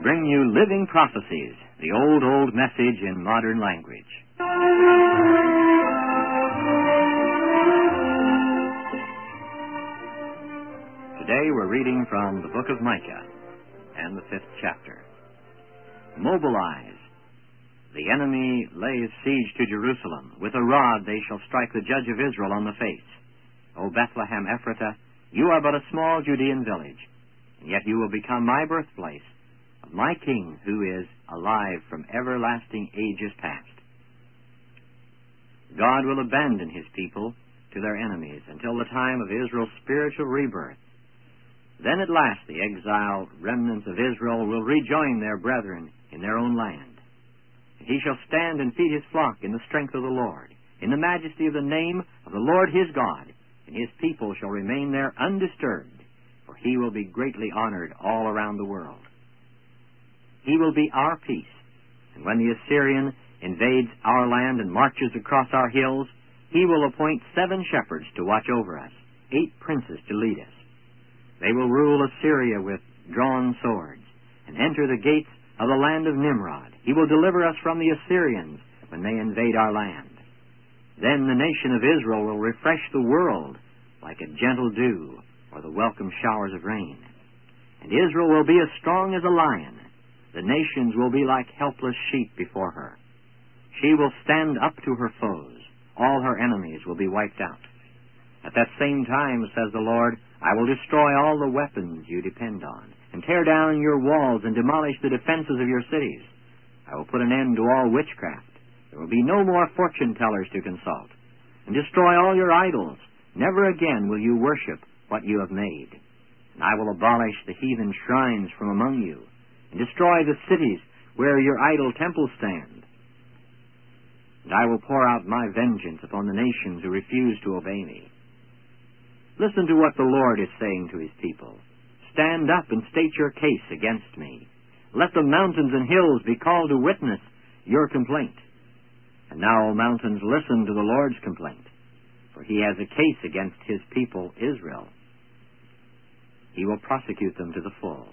bring you Living Prophecies, the old message in modern language. Today we're reading from the book of Micah and the 5th chapter. Mobilize. The enemy lays siege to Jerusalem. With a rod they shall strike the judge of Israel on the face. O Bethlehem Ephratah, you are but a small Judean village, and yet you will become my birthplace of my King, who is alive from everlasting ages past. God will abandon his people to their enemies until the time of Israel's spiritual rebirth. Then at last the exiled remnants of Israel will rejoin their brethren in their own land. He shall stand and feed his flock in the strength of the Lord, in the majesty of the name of the Lord his God, and his people shall remain there undisturbed, for he will be greatly honored all around the world. He will be our peace, and when the Assyrian invades our land and marches across our hills, he will appoint 7 shepherds to watch over us, 8 princes to lead us. They will rule Assyria with drawn swords, and enter the gates of the land of Nimrod. He will deliver us from the Assyrians when they invade our land. Then the nation of Israel will refresh the world like a gentle dew or the welcome showers of rain. And Israel will be as strong as a lion. The nations will be like helpless sheep before her. She will stand up to her foes. All her enemies will be wiped out. At that same time, says the Lord, I will destroy all the weapons you depend on, and tear down your walls and demolish the defenses of your cities. I will put an end to all witchcraft. There will be no more fortune tellers to consult, and destroy all your idols. Never again will you worship what you have made. And I will abolish the heathen shrines from among you, and destroy the cities where your idol temples stand. And I will pour out my vengeance upon the nations who refuse to obey me. Listen to what the Lord is saying to his people. Stand up and state your case against me. Let the mountains and hills be called to witness your complaint. And now, O mountains, listen to the Lord's complaint, for he has a case against his people, Israel. He will prosecute them to the full.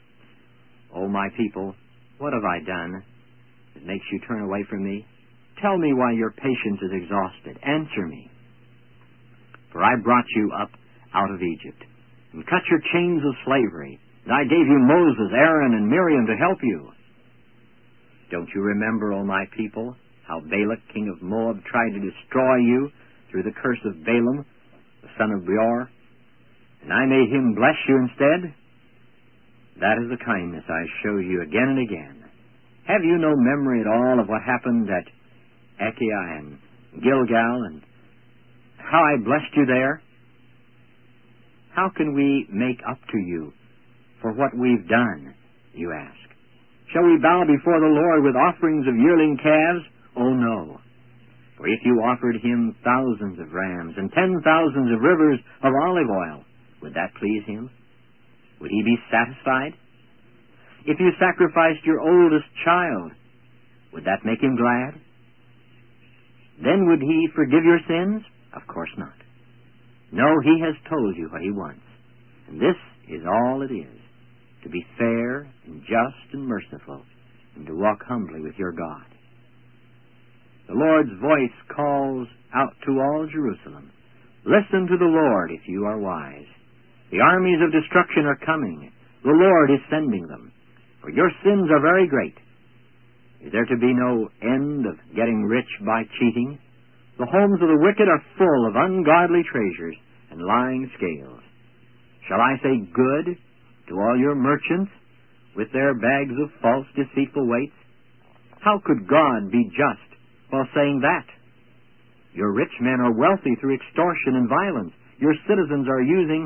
O my people, what have I done that makes you turn away from me? Tell me why your patience is exhausted. Answer me. For I brought you up out of Egypt, and cut your chains of slavery, and I gave you Moses, Aaron, and Miriam to help you. Don't you remember, O my people, how Balak, king of Moab, tried to destroy you through the curse of Balaam, the son of Beor, and I made him bless you instead? That is the kindness I show you again and again. Have you no memory at all of what happened at Achaia and Gilgal, and how I blessed you there? How can we make up to you for what we've done, you ask? Shall we bow before the Lord with offerings of yearling calves? Oh, no. For if you offered him thousands of rams and 10,000 of rivers of olive oil, would that please him? Would he be satisfied? If you sacrificed your oldest child, would that make him glad? Then would he forgive your sins? Of course not. No, he has told you what he wants. And this is all it is, to be fair and just and merciful, and to walk humbly with your God. The Lord's voice calls out to all Jerusalem. Listen to the Lord if you are wise. The armies of destruction are coming. The Lord is sending them. For your sins are very great. Is there to be no end of getting rich by cheating? The homes of the wicked are full of ungodly treasures and lying scales. Shall I say good to all your merchants with their bags of false, deceitful weights? How could God be just while saying that? Your rich men are wealthy through extortion and violence. Your citizens are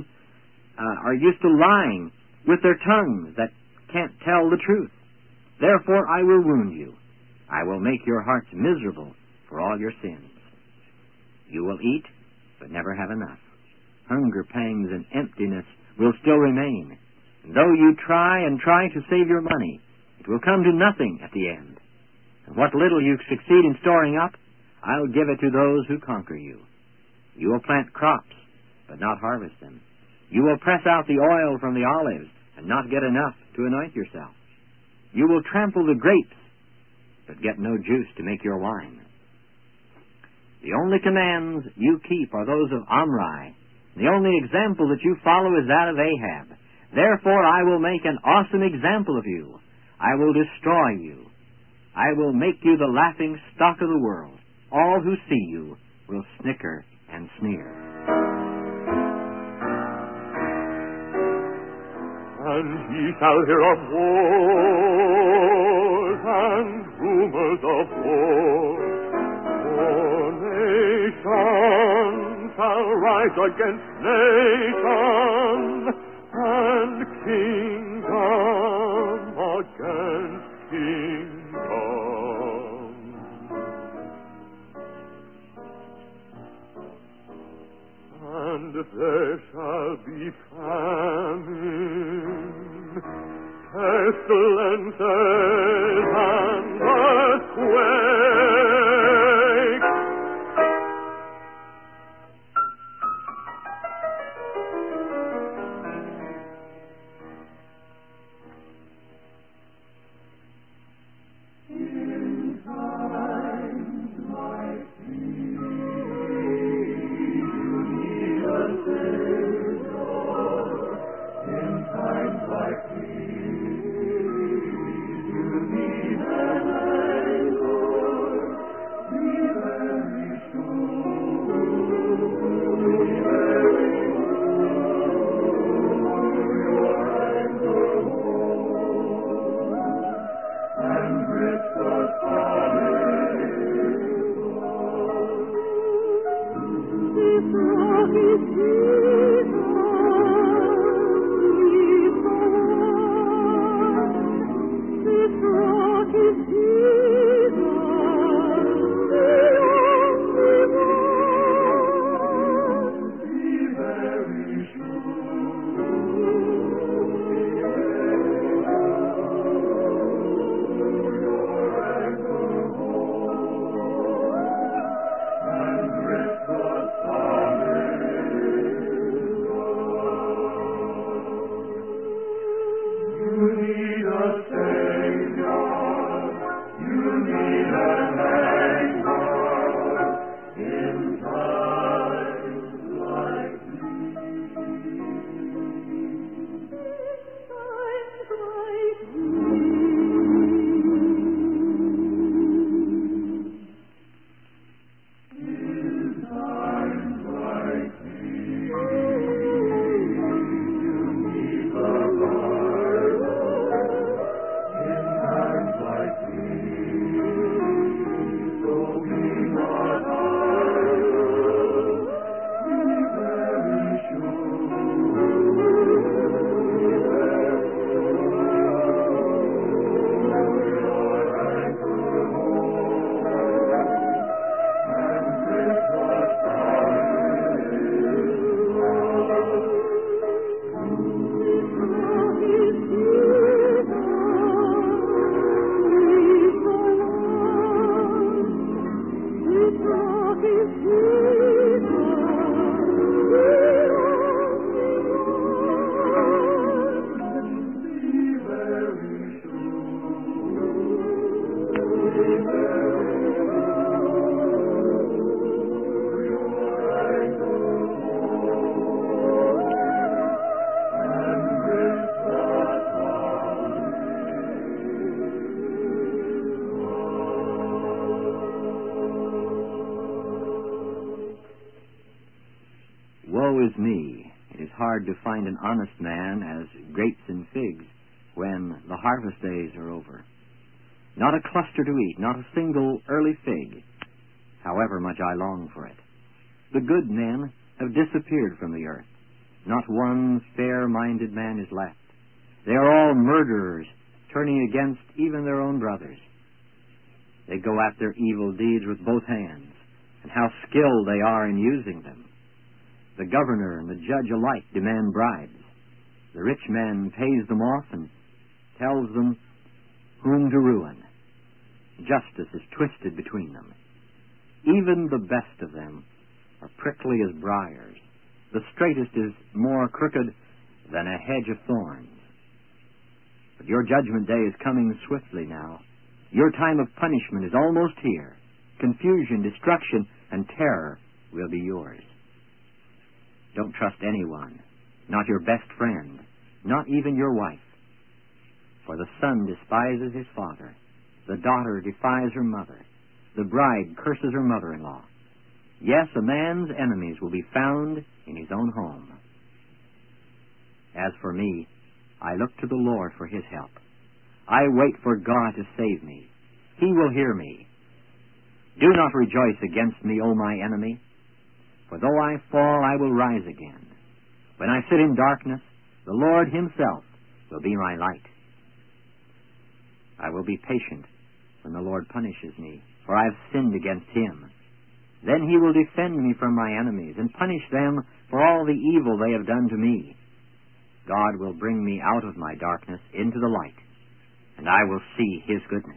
used to lying with their tongues that can't tell the truth. Therefore I will wound you. I will make your hearts miserable for all your sins. You will eat, but never have enough. Hunger pangs and emptiness will still remain. And though you try to save your money, it will come to nothing at the end. And what little you succeed in storing up, I'll give it to those who conquer you. You will plant crops, but not harvest them. You will press out the oil from the olives, and not get enough to anoint yourself. You will trample the grapes, but get no juice to make your wine. The only commands you keep are those of Omri. The only example that you follow is that of Ahab. Therefore I will make an awesome example of you. I will destroy you. I will make you the laughing stock of the world. All who see you will snicker and sneer. And ye shall hear of wars and rumors of wars. For nation shall rise against nation, and kingdom against kingdom. And there shall be famine, pestilences, and earthquakes. In times like Woe is me! It is hard to find an honest man as grapes and figs when the harvest days are over. Not a cluster to eat, not a single early fig, however much I long for it. The good men have disappeared from the earth. Not one fair-minded man is left. They are all murderers, turning against even their own brothers. They go at their evil deeds with both hands, and how skilled they are in using them. The governor and the judge alike demand bribes. The rich man pays them off and tells them whom to ruin. Justice is twisted between them. Even the best of them are prickly as briars. The straightest is more crooked than a hedge of thorns. But your judgment day is coming swiftly now. Your time of punishment is almost here. Confusion, destruction, and terror will be yours. Don't trust anyone, not your best friend, not even your wife. For the son despises his father, the daughter defies her mother, the bride curses her mother-in-law. Yes, a man's enemies will be found in his own home. As for me, I look to the Lord for his help. I wait for God to save me. He will hear me. Do not rejoice against me, O my enemy, for though I fall, I will rise again. When I sit in darkness, the Lord himself will be my light. I will be patient when the Lord punishes me, for I have sinned against him. Then he will defend me from my enemies and punish them for all the evil they have done to me. God will bring me out of my darkness into the light, and I will see his goodness.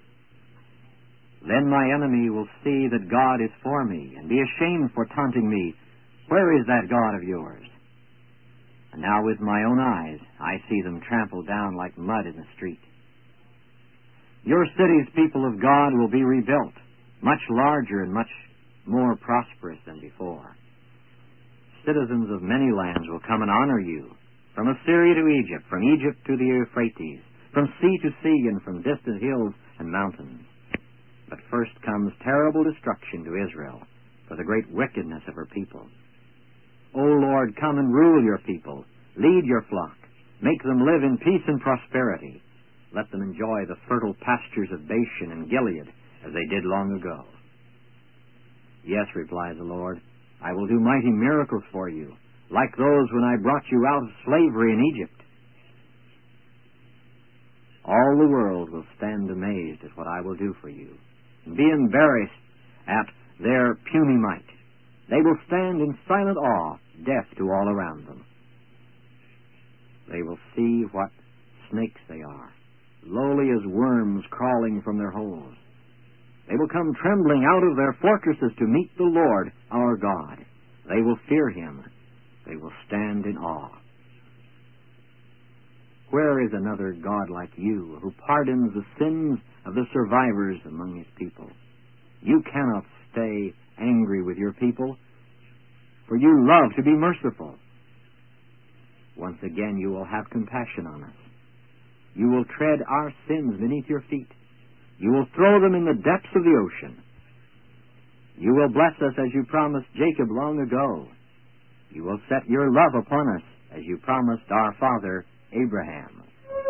Then my enemy will see that God is for me and be ashamed for taunting me. Where is that God of yours? And now with my own eyes I see them trampled down like mud in the street. Your cities, people of God, will be rebuilt, much larger and much more prosperous than before. Citizens of many lands will come and honor you, from Assyria to Egypt, from Egypt to the Euphrates, from sea to sea, and from distant hills and mountains. But first comes terrible destruction to Israel for the great wickedness of her people. O Lord, come and rule your people. Lead your flock. Make them live in peace and prosperity. Let them enjoy the fertile pastures of Bashan and Gilead as they did long ago. Yes, replied the Lord, I will do mighty miracles for you, like those when I brought you out of slavery in Egypt. All the world will stand amazed at what I will do for you, and be embarrassed at their puny might. They will stand in silent awe, deaf to all around them. They will see what snakes they are, lowly as worms crawling from their holes. They will come trembling out of their fortresses to meet the Lord our God. They will fear him. They will stand in awe. Where is another God like you, who pardons the sins of the survivors among his people? You cannot stay angry with your people, for you love to be merciful. Once again you will have compassion on us. You will tread our sins beneath your feet. You will throw them in the depths of the ocean. You will bless us as you promised Jacob long ago. You will set your love upon us as you promised our father Abraham.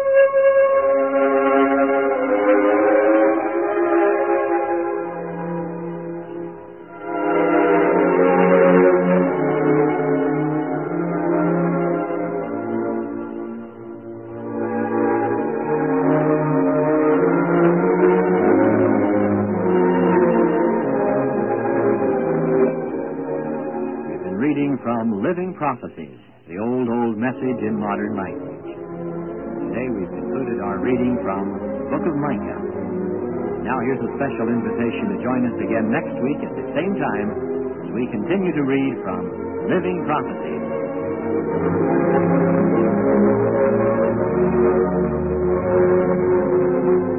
From Living Prophecies, the old message in modern language. Today we've concluded our reading from the book of Micah. Now here's a special invitation to join us again next week at the same time as we continue to read from Living Prophecies.